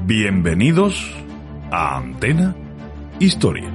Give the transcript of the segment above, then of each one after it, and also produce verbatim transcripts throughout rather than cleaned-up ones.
Bienvenidos a Antena Historia.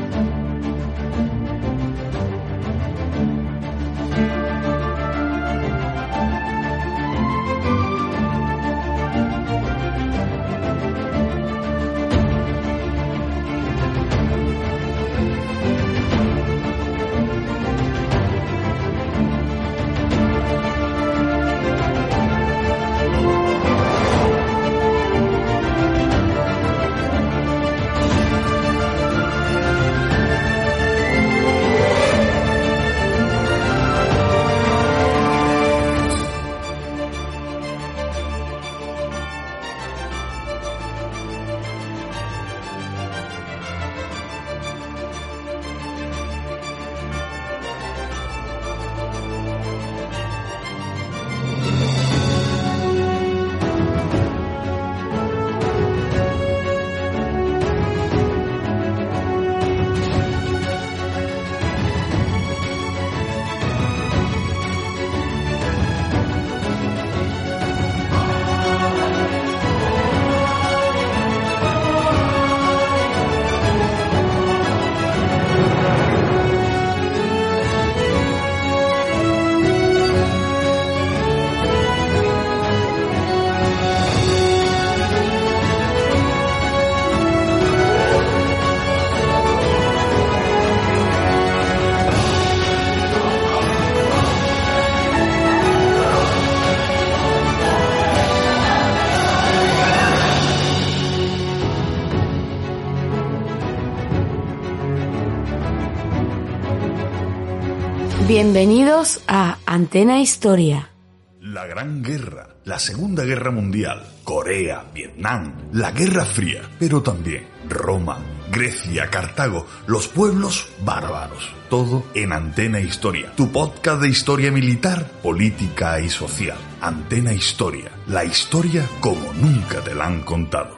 Bienvenidos a Antena Historia. La Gran Guerra, la Segunda Guerra Mundial, Corea, Vietnam, la Guerra Fría, pero también Roma, Grecia, Cartago, los pueblos bárbaros. Todo en Antena Historia, tu podcast de historia militar, política y social. Antena Historia, la historia como nunca te la han contado.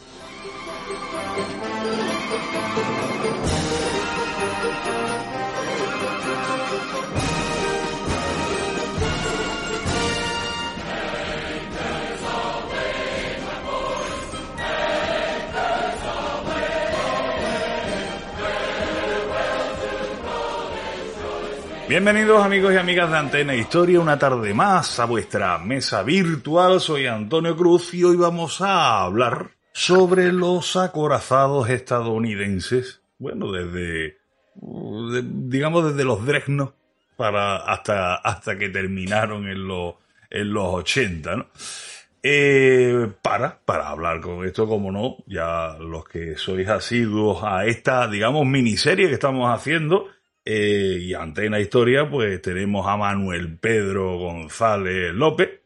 Bienvenidos amigos y amigas de Antena Historia, una tarde más a vuestra mesa virtual. Soy Antonio Cruz y hoy vamos a hablar sobre los acorazados estadounidenses. Bueno, desde, digamos, desde los Dreadnought para hasta, hasta que terminaron en los, en los ochenta, ¿no? Eh, para, para hablar con esto, como no, ya los que sois asiduos a esta, digamos, miniserie que estamos haciendo, Eh, y Antena Historia, pues tenemos a Manuel Pedro González López,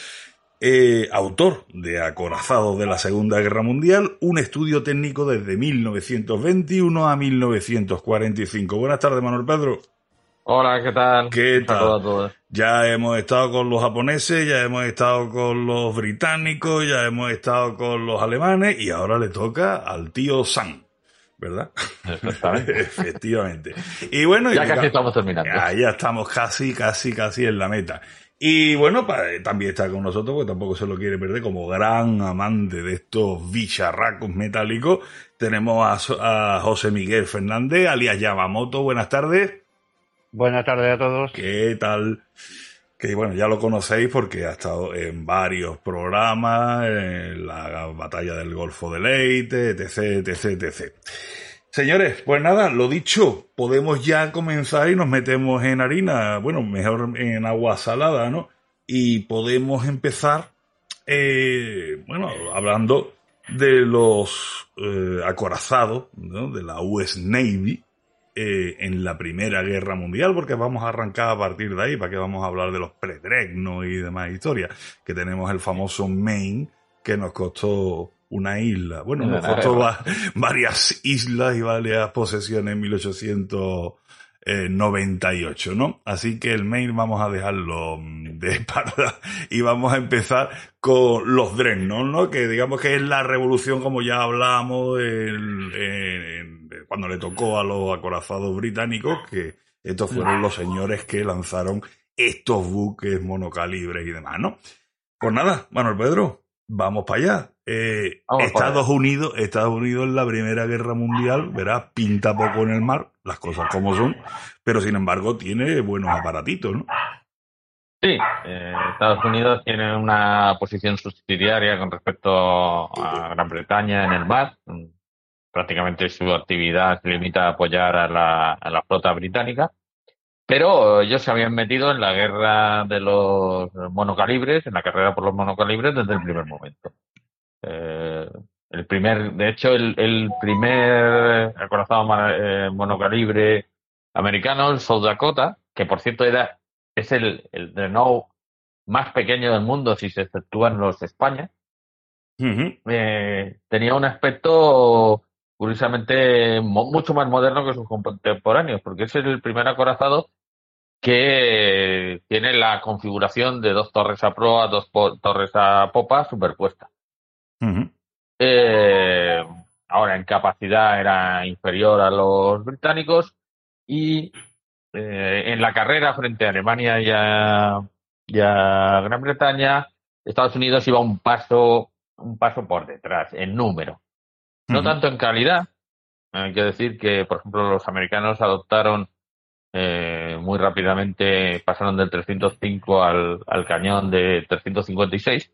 eh, autor de Acorazados de la Segunda Guerra Mundial, un estudio técnico desde mil novecientos veintiuno a mil novecientos cuarenta y cinco. Buenas tardes, Manuel Pedro. Hola, ¿qué tal? ¿Qué Un tal? saludo a todos. Ya hemos estado con los japoneses, ya hemos estado con los británicos, ya hemos estado con los alemanes y ahora le toca al tío Sam. ¿Verdad? Exactamente. Efectivamente. Y bueno, ya y casi ya, estamos terminando. Ya, ya estamos casi, casi, casi en la meta. Y bueno, pa, también está con nosotros, porque tampoco se lo quiere perder, como gran amante de estos bicharracos metálicos. Tenemos a, a José Miguel Fernández, alias Yamamoto. Buenas tardes. Buenas tardes a todos. ¿Qué tal? Que bueno, ya lo conocéis porque ha estado en varios programas, en la batalla del Golfo de Leyte, etc, etc, etc. Señores, pues nada, lo dicho, podemos ya comenzar y nos metemos en harina, bueno, mejor en agua salada, ¿no? Y podemos empezar, eh, bueno, hablando de los eh, acorazados, ¿no? De la U S Navy. Eh, en la Primera Guerra Mundial, porque vamos a arrancar a partir de ahí, para que vamos a hablar de los pre-Dreadnought y demás historias, que tenemos el famoso Maine, que nos costó una isla, bueno, nos costó va, varias islas y varias posesiones en mil ochocientos noventa y ocho, ¿no? Así que el Maine vamos a dejarlo de espalda y vamos a empezar con los Dreadnought, ¿no? Que digamos que es la revolución, como ya hablamos, el, en, en, cuando le tocó a los acorazados británicos, que estos fueron los señores que lanzaron estos buques monocalibres y demás, ¿no? Pues nada, Manuel Pedro, vamos para allá. Eh, Vamos por Estados allá. Unidos, Estados Unidos en la Primera Guerra Mundial, verás, pinta poco en el mar, las cosas como son, pero sin embargo tiene buenos aparatitos, ¿no? Sí, eh, Estados Unidos tiene una posición subsidiaria con respecto a Gran Bretaña en el mar. Prácticamente su actividad se limita a apoyar a la, a la flota británica, pero ellos se habían metido en la guerra de los monocalibres, en la carrera por los monocalibres desde el primer momento. Eh, el primer, de hecho, el, el primer acorazado eh, monocalibre americano, el South Dakota, que por cierto era es el, el Dreadnought más pequeño del mundo si se exceptúan los España, Uh-huh. eh, tenía un aspecto curiosamente mo- mucho más moderno que sus contemporáneos, porque es el primer acorazado que tiene la configuración de dos torres a proa, dos po- torres a popa superpuestas. Uh-huh. Eh, ahora en capacidad era inferior a los británicos y eh, en la carrera frente a Alemania y a, y a Gran Bretaña, Estados Unidos iba un paso un paso por detrás en número, no Uh-huh. tanto en calidad. Hay que decir que, por ejemplo, los americanos adoptaron eh, muy rápidamente, pasaron del trescientos cinco al, al cañón de trescientos cincuenta y seis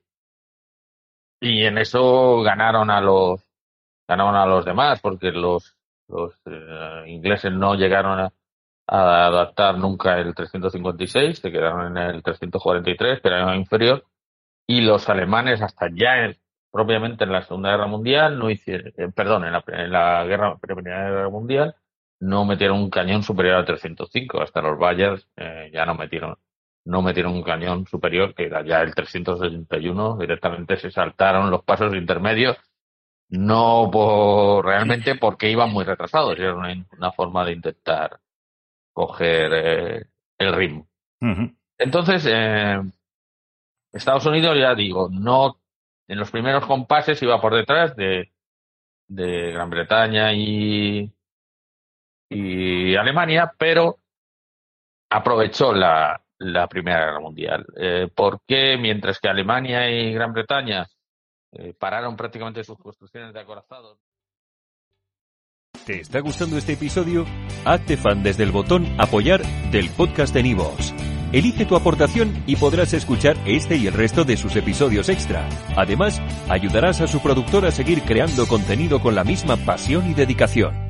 y en eso ganaron a los ganaron a los demás, porque los los eh, ingleses no llegaron a, a adaptar nunca el trescientos cincuenta y seis, se quedaron en el trescientos cuarenta y tres, que era inferior, y los alemanes hasta ya en, propiamente en la Segunda Guerra Mundial no hicieron, eh, perdón, en la, en la guerra Primera Guerra Mundial no metieron un cañón superior al trescientos cinco, hasta los Bayers eh, ya no metieron no metieron un cañón superior, que era ya el trescientos sesenta y uno, directamente se saltaron los pasos intermedios, no por, realmente porque iban muy retrasados, era una, una forma de intentar coger eh, el ritmo. Uh-huh. Entonces, eh, Estados Unidos, ya digo, no en los primeros compases iba por detrás de, de Gran Bretaña y, y Alemania, pero aprovechó la, la Primera Guerra Mundial. Eh, porque mientras que Alemania y Gran Bretaña eh, pararon prácticamente sus construcciones de acorazados. ¿Te está gustando este episodio? Hazte fan desde el botón Apoyar del podcast de Nivos. Elige tu aportación y podrás escuchar este y el resto de sus episodios extra. Además, ayudarás a su productor a seguir creando contenido con la misma pasión y dedicación.